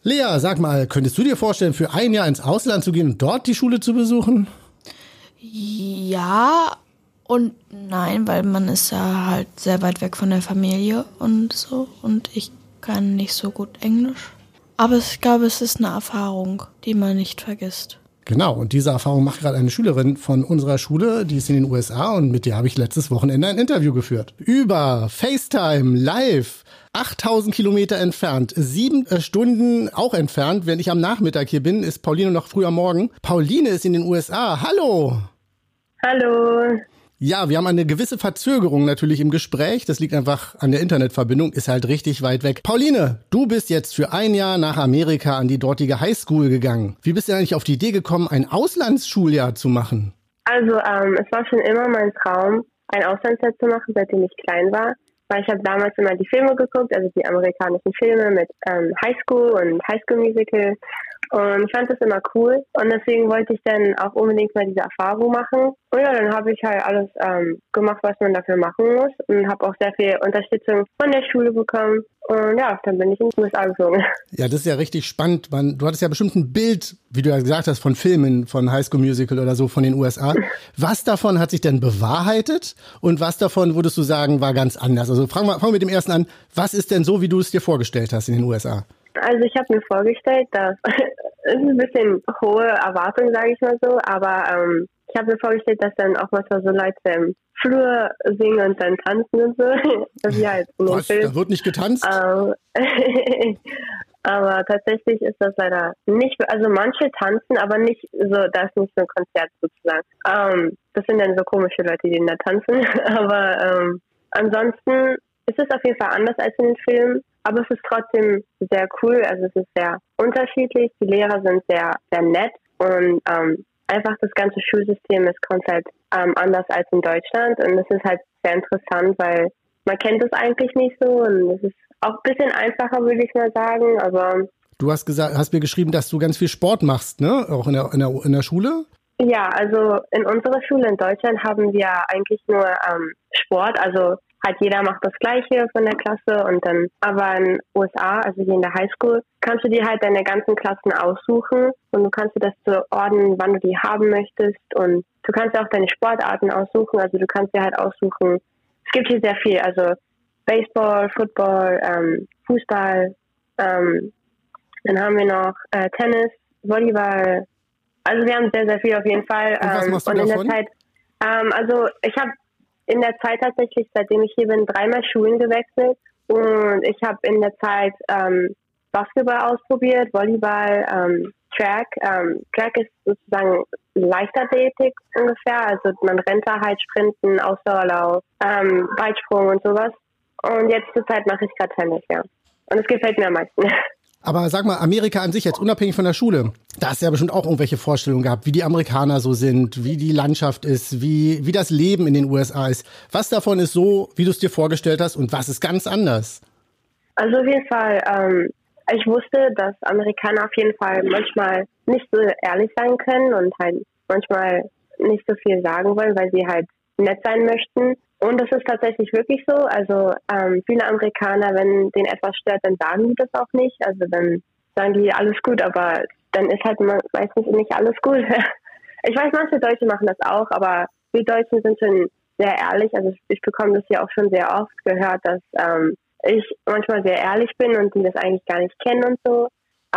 Lea, sag mal, könntest du dir vorstellen, für ein Jahr ins Ausland zu gehen und dort die Schule zu besuchen? Ja und nein, weil man ist ja halt sehr weit weg von der Familie und so. Und ich kann nicht so gut Englisch. Aber ich glaube, es ist eine Erfahrung, die man nicht vergisst. Genau, und diese Erfahrung macht gerade eine Schülerin von unserer Schule, die ist in den USA und mit der habe ich letztes Wochenende ein Interview geführt. Über FaceTime, live, 8000 Kilometer entfernt, 7 Stunden auch entfernt, wenn ich am Nachmittag hier bin, ist Pauline noch früh am Morgen. Pauline ist in den USA, hallo! Hallo! Ja, wir haben eine gewisse Verzögerung natürlich im Gespräch. Das liegt einfach an der Internetverbindung, ist halt richtig weit weg. Pauline, du bist jetzt für ein Jahr nach Amerika an die dortige Highschool gegangen. Wie bist du eigentlich auf die Idee gekommen, ein Auslandsschuljahr zu machen? Also, es war schon immer mein Traum, ein Auslandsjahr zu machen, seitdem ich klein war. Weil ich habe damals immer die Filme geguckt, also die amerikanischen Filme mit Highschool und Highschool Musical. Und ich fand das immer cool und deswegen wollte ich dann auch unbedingt mal diese Erfahrung machen. Und ja, dann habe ich halt alles gemacht, was man dafür machen muss und habe auch sehr viel Unterstützung von der Schule bekommen. Und ja, dann bin ich in die USA geflogen. Ja, das ist ja richtig spannend. Du hattest ja bestimmt ein Bild, wie du ja gesagt hast, von Filmen, von High School Musical oder so von den USA. Was davon hat sich denn bewahrheitet und was davon würdest du sagen, war ganz anders? Also fangen wir mit dem ersten an. Was ist denn so, wie du es dir vorgestellt hast in den USA? Also ich habe mir vorgestellt, dass es ist ein bisschen hohe Erwartung, sage ich mal so, aber ich habe mir vorgestellt, dass dann auch manchmal so Leute im Flur singen und dann tanzen und so. Das ist halt in den Was? Film. Da wird nicht getanzt? Aber tatsächlich ist das leider nicht, also manche tanzen, aber nicht so, da ist nicht so ein Konzert sozusagen. Das sind dann so komische Leute, die da tanzen, aber ansonsten ist es auf jeden Fall anders als in den Filmen. Aber es ist trotzdem sehr cool, also es ist sehr unterschiedlich, die Lehrer sind sehr, sehr nett und einfach das ganze Schulsystem ist komplett anders als in Deutschland und es ist halt sehr interessant, weil man kennt es eigentlich nicht so und es ist auch ein bisschen einfacher, würde ich mal sagen, aber... Du hast mir geschrieben, dass du ganz viel Sport machst, ne? Auch in der Schule? Ja, also in unserer Schule in Deutschland haben wir eigentlich nur Sport, also halt jeder macht das Gleiche von der Klasse und dann, aber in den USA, also hier in der Highschool, kannst du dir halt deine ganzen Klassen aussuchen und du kannst dir das so ordnen, wann du die haben möchtest und du kannst dir auch deine Sportarten aussuchen, also du kannst dir halt aussuchen, es gibt hier sehr viel, also Baseball, Football, Fußball, dann haben wir noch Tennis, Volleyball, also wir haben sehr, sehr viel auf jeden Fall. Und was machst du und in davon? der Zeit, also ich habe in der Zeit tatsächlich, seitdem ich hier bin, 3-mal Schulen gewechselt und ich habe in der Zeit Basketball ausprobiert, Volleyball, Track. Track ist sozusagen Leichtathletik ungefähr, also man rennt da halt Sprinten, Ausdauerlauf, Weitsprung und sowas. Und jetzt zur Zeit mache ich gerade Tennis, ja. Und es gefällt mir am meisten. Aber sag mal, Amerika an sich jetzt unabhängig von der Schule, da hast du ja bestimmt auch irgendwelche Vorstellungen gehabt, wie die Amerikaner so sind, wie die Landschaft ist, wie das Leben in den USA ist. Was davon ist so, wie du es dir vorgestellt hast und was ist ganz anders? Also auf jeden Fall, ich wusste, dass Amerikaner auf jeden Fall manchmal nicht so ehrlich sein können und halt manchmal nicht so viel sagen wollen, weil sie halt nett sein möchten. Und das ist tatsächlich wirklich so. Also viele Amerikaner, wenn denen etwas stört, dann sagen die das auch nicht. Also dann sagen die alles gut, aber dann ist halt meistens nicht alles gut. Ich weiß, manche Deutsche machen das auch, aber wir Deutschen sind schon sehr ehrlich. Also ich bekomme das ja auch schon sehr oft gehört, dass ich manchmal sehr ehrlich bin und die das eigentlich gar nicht kennen und so.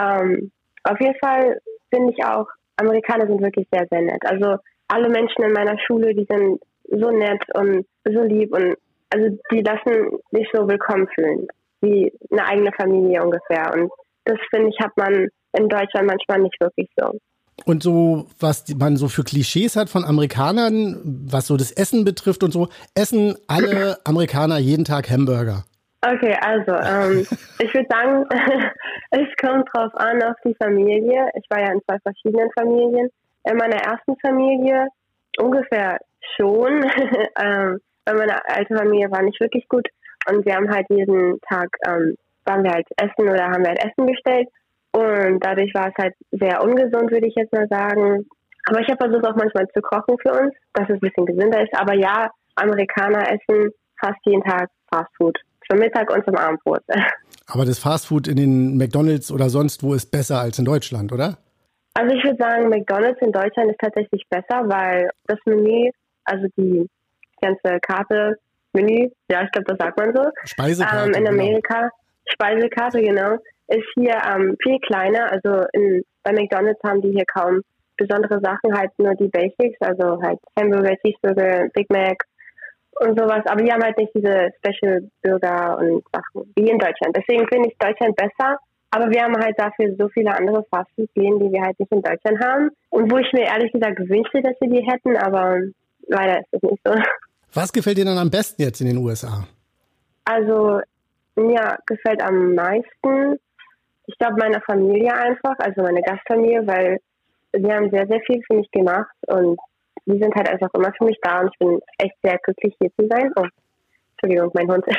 Auf jeden Fall finde ich auch, Amerikaner sind wirklich sehr, sehr nett. Also alle Menschen in meiner Schule, die sind so nett und so lieb und also die lassen sich so willkommen fühlen, wie eine eigene Familie ungefähr. Und das, finde ich, hat man in Deutschland manchmal nicht wirklich so. Und so, was man so für Klischees hat von Amerikanern, was so das Essen betrifft und so, essen alle Amerikaner jeden Tag Hamburger? Okay, also ich würde sagen, es kommt drauf an, auf die Familie. Ich war ja in 2 verschiedenen Familien. In meiner ersten Familie ungefähr schon, weil meine alte Familie war nicht wirklich gut und wir haben halt jeden Tag, waren wir halt essen oder haben wir halt Essen bestellt und dadurch war es halt sehr ungesund, würde ich jetzt mal sagen. Aber ich habe versucht auch manchmal zu kochen für uns, dass es ein bisschen gesünder ist. Aber ja, Amerikaner essen fast jeden Tag Fastfood. Zum Mittag und zum Abendbrot. Aber das Fastfood in den McDonald's oder sonst wo ist besser als in Deutschland, oder? Also ich würde sagen, McDonald's in Deutschland ist tatsächlich besser, weil das Menü, also die ganze Karte, Menü, ja, ich glaube, das sagt man so. Speisekarte. In Amerika, Speisekarte, genau, ist hier viel kleiner. Also bei McDonald's haben die hier kaum besondere Sachen, halt nur die Basics, also halt Hamburger, Cheeseburger, Big Mac und sowas. Aber die haben halt nicht diese Special Burger und Sachen wie in Deutschland. Deswegen finde ich Deutschland besser. Aber wir haben halt dafür so viele andere Fastfood-Läden, die wir halt nicht in Deutschland haben. Und wo ich mir ehrlich gesagt gewünscht hätte, dass wir die hätten, aber leider ist es nicht so. Was gefällt dir dann am besten jetzt in den USA? Also mir gefällt am meisten, ich glaube, meine Familie einfach, also meine Gastfamilie, weil sie haben sehr, sehr viel für mich gemacht und die sind halt einfach immer für mich da und ich bin echt sehr glücklich, hier zu sein. Oh, Entschuldigung, mein Hund.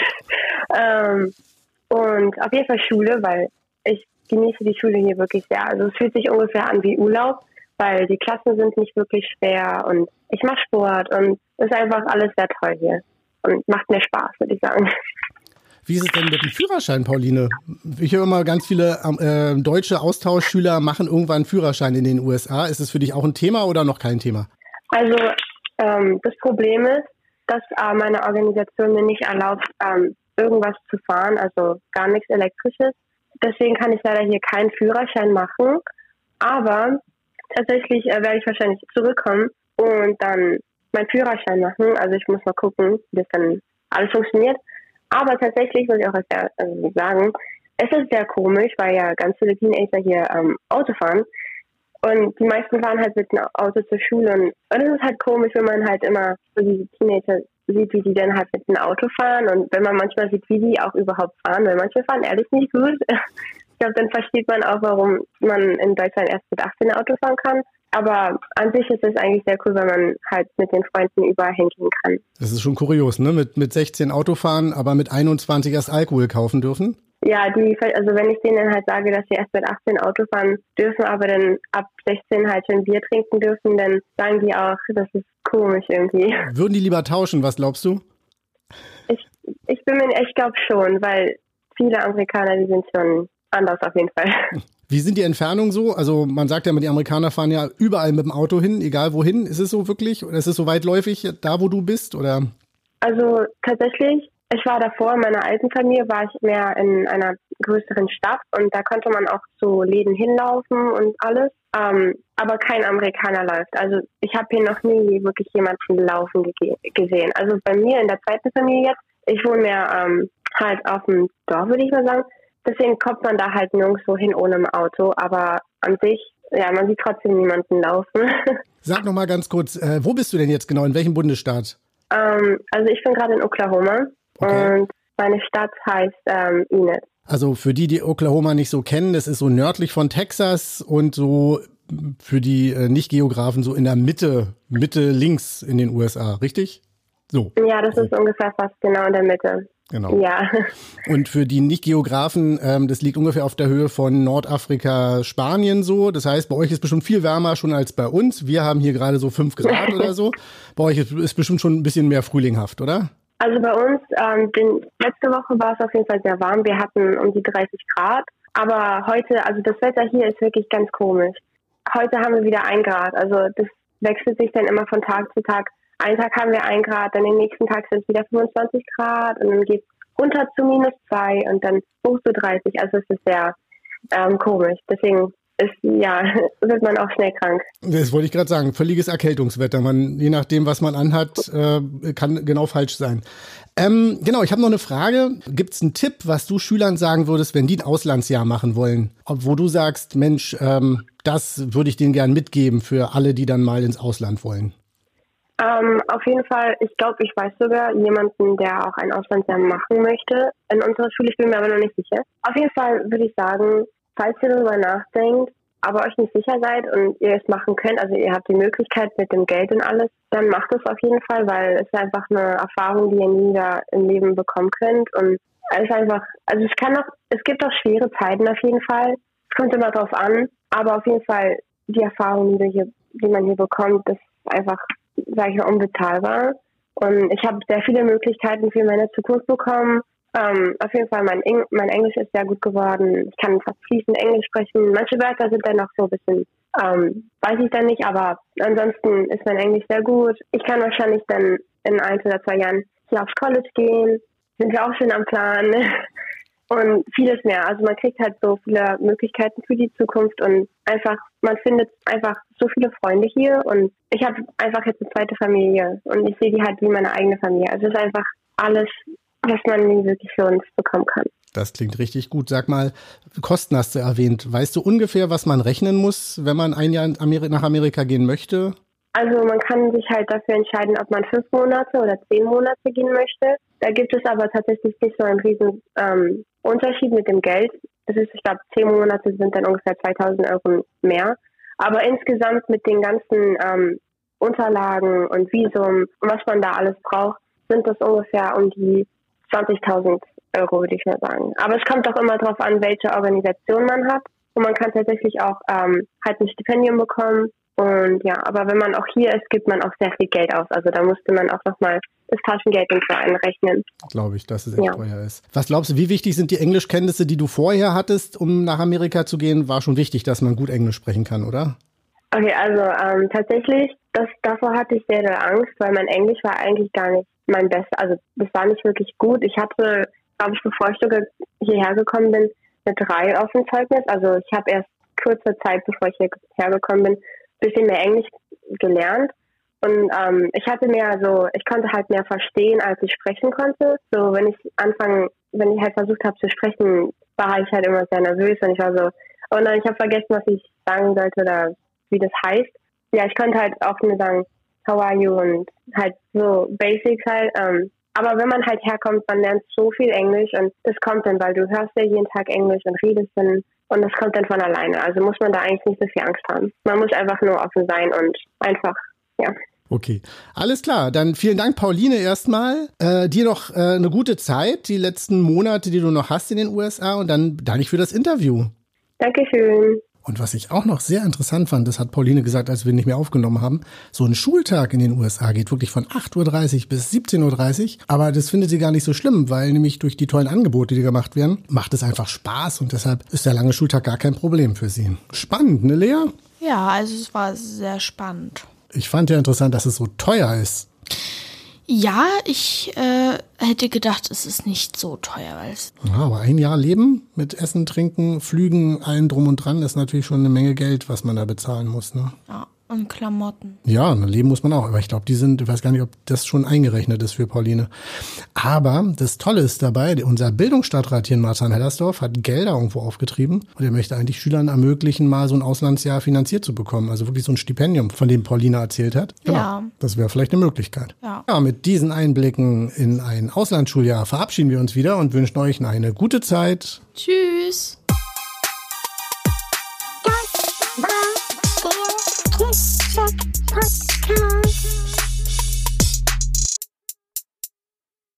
Und auf jeden Fall Schule, weil ich genieße die Schule hier wirklich sehr. Also es fühlt sich ungefähr an wie Urlaub, weil die Klassen sind nicht wirklich schwer und ich mache Sport und es ist einfach alles sehr toll hier und macht mir Spaß, würde ich sagen. Wie ist es denn mit dem Führerschein, Pauline? Ich höre immer, ganz viele deutsche Austauschschüler machen irgendwann einen Führerschein in den USA. Ist es für dich auch ein Thema oder noch kein Thema? Also das Problem ist, dass meine Organisation mir nicht erlaubt, irgendwas zu fahren, also gar nichts Elektrisches. Deswegen kann ich leider hier keinen Führerschein machen. Aber tatsächlich werde ich wahrscheinlich zurückkommen und dann meinen Führerschein machen. Also ich muss mal gucken, wie das dann alles funktioniert. Aber tatsächlich muss ich auch sagen, es ist sehr komisch, weil ja ganz viele Teenager hier Auto fahren. Und die meisten fahren halt mit einem Auto zur Schule. Und es ist halt komisch, wenn man halt immer so diese Teenager sieht, wie die dann halt mit einem Auto fahren. Und wenn man manchmal sieht, wie die auch überhaupt fahren, weil manche fahren ehrlich nicht gut. Ich glaube, dann versteht man auch, warum man in Deutschland erst mit 18 Auto fahren kann. Aber an sich ist es eigentlich sehr cool, weil man halt mit den Freunden überall hingehen kann. Das ist schon kurios, ne? Mit 16 Auto fahren, aber mit 21 erst Alkohol kaufen dürfen? Ja, also wenn ich denen halt sage, dass sie erst mit 18 Auto fahren dürfen, aber dann ab 16 halt schon Bier trinken dürfen, dann sagen die auch, das ist komisch irgendwie. Würden die lieber tauschen, was glaubst du? Ich glaube schon, weil viele Amerikaner, die sind schon anders auf jeden Fall. Wie sind die Entfernungen so? Also man sagt ja immer, die Amerikaner fahren ja überall mit dem Auto hin, egal wohin. Ist es so wirklich? Oder ist es so weitläufig, da wo du bist? Oder? Also tatsächlich, ich war davor, in meiner alten Familie war ich mehr in einer größeren Stadt und da konnte man auch zu Läden hinlaufen und alles. Aber kein Amerikaner läuft. Also ich habe hier noch nie wirklich jemanden laufen gesehen. Also bei mir in der zweiten Familie jetzt, ich wohne mehr halt auf dem Dorf, würde ich mal sagen. Deswegen kommt man da halt nirgendwo hin ohne ein Auto. Aber an sich, ja, man sieht trotzdem niemanden laufen. Sag noch mal ganz kurz, wo bist du denn jetzt genau? In welchem Bundesstaat? Also ich bin gerade in Oklahoma. Okay. Und meine Stadt heißt Enid. Also für die Oklahoma nicht so kennen, das ist so nördlich von Texas und so für die Nicht-Geografen so in der Mitte links in den USA, richtig? So. Ja, das ist ungefähr fast genau in der Mitte. Genau. Ja. Und für die Nicht-Geografen, das liegt ungefähr auf der Höhe von Nordafrika, Spanien so. Das heißt, bei euch ist bestimmt viel wärmer schon als bei uns. Wir haben hier gerade so 5 Grad oder so. Bei euch ist bestimmt schon ein bisschen mehr frühlinghaft, oder? Also bei uns, letzte Woche war es auf jeden Fall sehr warm. Wir hatten um die 30 Grad. Aber heute, also das Wetter hier ist wirklich ganz komisch. Heute haben wir wieder 1 Grad. Also das wechselt sich dann immer von Tag zu Tag. Einen Tag haben wir 1 Grad, dann den nächsten Tag sind es wieder 25 Grad und dann geht es runter zu -2 und dann hoch zu 30. Also es ist sehr komisch. Deswegen wird man auch schnell krank. Das wollte ich gerade sagen. Völliges Erkältungswetter. Je nachdem, was man anhat, kann genau falsch sein. Genau, ich habe noch eine Frage. Gibt es einen Tipp, was du Schülern sagen würdest, wenn die ein Auslandsjahr machen wollen? Wo du sagst, Mensch, das würde ich denen gern mitgeben für alle, die dann mal ins Ausland wollen. Auf jeden Fall, ich glaube, ich weiß sogar jemanden, der auch ein Auslandsjahr machen möchte in unserer Schule. Ich bin mir aber noch nicht sicher. Auf jeden Fall würde ich sagen, falls ihr darüber nachdenkt, aber euch nicht sicher seid und ihr es machen könnt, also ihr habt die Möglichkeit mit dem Geld und alles, dann macht es auf jeden Fall, weil es ist einfach eine Erfahrung, die ihr nie wieder im Leben bekommen könnt. Und es ist einfach, also es gibt auch schwere Zeiten auf jeden Fall. Es kommt immer drauf an, aber auf jeden Fall die Erfahrung, die man hier bekommt, das ist einfach, sage ich mal, unbezahlbar. Und ich habe sehr viele Möglichkeiten für meine Zukunft bekommen. Auf jeden Fall, mein Englisch ist sehr gut geworden. Ich kann fast fließend Englisch sprechen. Manche Wörter sind dann noch so ein bisschen, weiß ich dann nicht, aber ansonsten ist mein Englisch sehr gut. Ich kann wahrscheinlich dann in 1 oder 2 Jahren hier aufs College gehen. Sind wir auch schon am Plan. Und vieles mehr. Also man kriegt halt so viele Möglichkeiten für die Zukunft und einfach, man findet einfach so viele Freunde hier und ich habe einfach jetzt eine zweite Familie und ich sehe die halt wie meine eigene Familie. Also es ist einfach alles, was man nie wirklich für uns bekommen kann. Das klingt richtig gut. Sag mal, Kosten hast du erwähnt. Weißt du ungefähr, was man rechnen muss, wenn man ein Jahr nach Amerika gehen möchte? Also man kann sich halt dafür entscheiden, ob man 5 Monate oder 10 Monate gehen möchte. Da gibt es aber tatsächlich nicht so einen riesen Unterschied mit dem Geld. Es ist, ich glaube, 10 Monate sind dann ungefähr 2.000 € mehr. Aber insgesamt mit den ganzen Unterlagen und Visum und was man da alles braucht, sind das ungefähr um die 20.000 €, würde ich mal sagen. Aber es kommt auch immer darauf an, welche Organisation man hat. Und man kann tatsächlich auch halt ein Stipendium bekommen. Und ja, aber wenn man auch hier ist, gibt man auch sehr viel Geld aus. Also da musste man auch nochmal das Taschengeld und so einrechnen. Glaube ich, dass es echt teuer ist. Was glaubst du, wie wichtig sind die Englischkenntnisse, die du vorher hattest, um nach Amerika zu gehen? War schon wichtig, dass man gut Englisch sprechen kann, oder? Okay, also tatsächlich, davor hatte ich sehr, sehr Angst, weil mein Englisch war eigentlich gar nicht mein Bestes. Also das war nicht wirklich gut. Ich hatte, glaube ich, bevor ich sogar hierher gekommen bin, eine 3 auf dem Zeugnis. Also ich habe erst kurze Zeit, bevor ich hierher gekommen bin, bisschen mehr Englisch gelernt und ich konnte halt mehr verstehen, als ich sprechen konnte. So, wenn ich halt versucht habe zu sprechen, war ich halt immer sehr nervös und ich war so, oh nein, ich habe vergessen, was ich sagen sollte oder wie das heißt. Ja, ich konnte halt auch nur sagen, how are you und halt so Basics halt. Aber wenn man halt herkommt, man lernt so viel Englisch und das kommt dann, weil du hörst ja jeden Tag Englisch und redest dann und das kommt dann von alleine. Also muss man da eigentlich nicht so viel Angst haben. Man muss einfach nur offen sein und einfach, ja. Okay, alles klar. Dann vielen Dank, Pauline, erstmal. Dir noch eine gute Zeit, die letzten Monate, die du noch hast in den USA und dann danke ich für das Interview. Dankeschön. Und was ich auch noch sehr interessant fand, das hat Pauline gesagt, als wir nicht mehr aufgenommen haben, so ein Schultag in den USA geht wirklich von 8.30 Uhr bis 17.30 Uhr. Aber das findet sie gar nicht so schlimm, weil nämlich durch die tollen Angebote, die gemacht werden, macht es einfach Spaß und deshalb ist der lange Schultag gar kein Problem für sie. Spannend, ne, Lea? Ja, also es war sehr spannend. Ich fand ja interessant, dass es so teuer ist. Ja, ich hätte gedacht, es ist nicht so teuer. Ja, aber ein Jahr Leben mit Essen, Trinken, Flügen, allem drum und dran ist natürlich schon eine Menge Geld, was man da bezahlen muss. Ne? Ja, und Klamotten. Ja, ein Leben muss man auch. Aber ich glaube, ich weiß gar nicht, ob das schon eingerechnet ist für Pauline. Aber das Tolle ist dabei, unser Bildungsstadtrat hier in Marzahn-Hellersdorf hat Gelder irgendwo aufgetrieben und er möchte eigentlich Schülern ermöglichen, mal so ein Auslandsjahr finanziert zu bekommen. Also wirklich so ein Stipendium, von dem Pauline erzählt hat. Genau. Ja. Das wäre vielleicht eine Möglichkeit. Ja. Ja, mit diesen Einblicken in ein Auslandsschuljahr verabschieden wir uns wieder und wünschen euch eine gute Zeit. Tschüss. Das war der Kids Podcast.